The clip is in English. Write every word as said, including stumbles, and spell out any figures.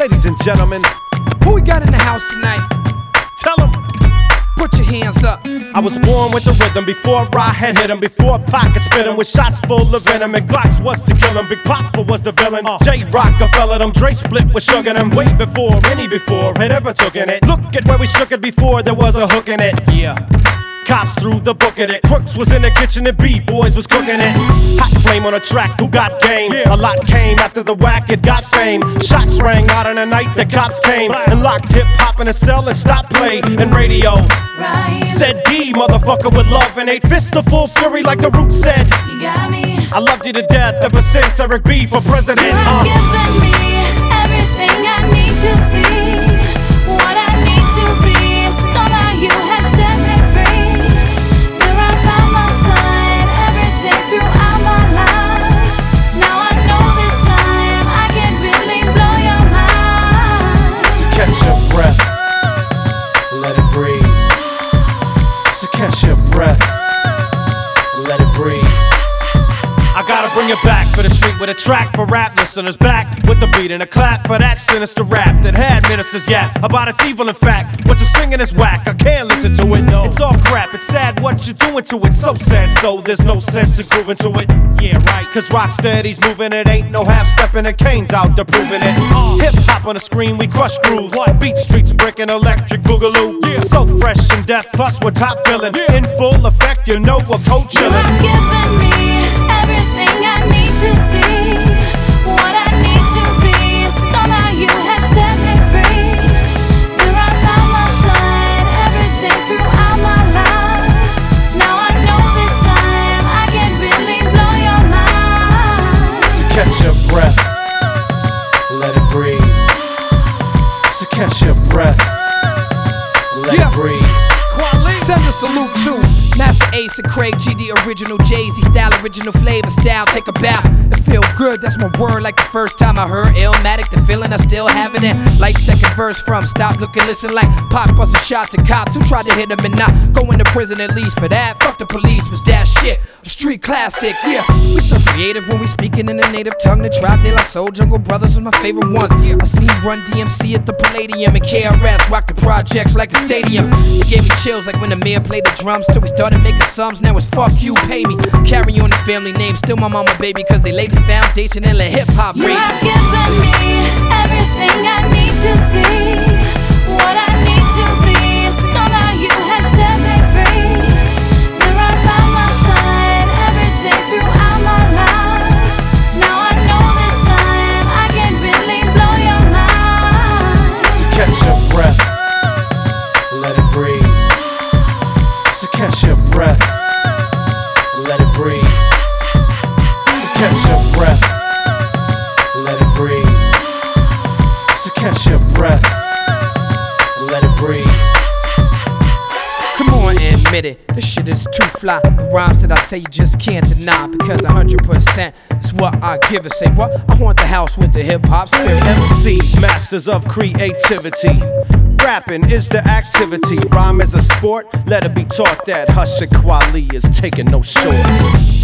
Ladies and gentlemen, who we got in the house tonight? tell them. Put your hands up. I was born with the rhythm before I had hit him, before Pac spit him with shots full of venom. And Glocks was to kill him, Big Papa was the villain. Uh. J Rockefeller, them Dre split with Sugar them way before any before had ever taken it. Look at where we shook it before there was a hook in it. Yeah. Cops threw the book at it. Crooks was in the kitchen and B-boys was cooking it. Hot flame on a track, who got game? Yeah. A lot came after the whack, it got fame. Shots rang out in the night, the cops came and locked hip-hop in a cell and stopped play and radio. Right. Said D, motherfucker with love and eight fists of full fury like the Roots said. You got me. I loved you to death ever since Eric B for president. You have uh. given me everything I need to see, what I need to be. Somehow you have set me free. You're right by my side every day throughout my life. Now I know this time I can really blow your mind. So catch your breath, let it breathe. So catch your breath, let it breathe. I gotta bring it back for the street with a track for rap listeners. Back with the beat and a clap for that sinister rap that had ministers yap about its evil and fact. What you're singing is whack, I can't listen to it. No. It's all crap, it's sad what you're doing to it. So sad, so there's no sense in grooving to it. Yeah, right, cause Rocksteady's moving it. Ain't no half stepping, and Kane's out there proving it. Uh. Hip hop on the screen, we crush grooves. What? Beat streets, brickin' electric boogaloo. Yeah. So fresh and deaf, plus we're top billing. Yeah. In full effect, you know we're cold You chillin'. have given me everything I need to see, what I need to be. Somehow you have set me free. You're right by my side every day throughout my life. Now I know this time I can really blow your mind. So catch your breath, let it breathe. So catch your breath, let Yeah. it breathe. Send a salute to Master Ace and Craig G, the original Jay-Z style, original flavor style. Take a bow, it feel good, that's my word. Like the first time I heard Illmatic, the feeling I still have it in. Like second verse from Stop, Look and Listen, like Pac busting shots at cops who tried to hit him and not going to prison at least for that. Fuck the police, was that shit a street classic? Yeah, we so creative when we speaking in the native tongue. The Tribe De La Soul, Jungle Brothers was my favorite ones. I seen Run D M C at the Palladium and K R S rock the projects like a stadium. It gave me chills like when the mayor played the drums till we started making sums. Now it's fuck you, pay me. Carry on the family name, still my mama baby, cause they laid the foundation and let hip hop You raise. have given me everything I need to see, what I need to be. Somehow you have set me free. You're right by my side every day throughout my life. Now I know this time I can really blow your mind. So catch your breath, let it breathe. So catch your breath, let it breathe. So catch your breath, let it breathe. So catch your breath, let it breathe. Come on and admit it, this shit is too fly. The rhymes that I say you just can't deny, because one hundred percent is what I give it. Say what? I want the house with the hip hop spirit. M Cs, masters of creativity. Rapping is the activity. Rhyme is a sport, let it be taught that Husha Kwali is taking no shorts.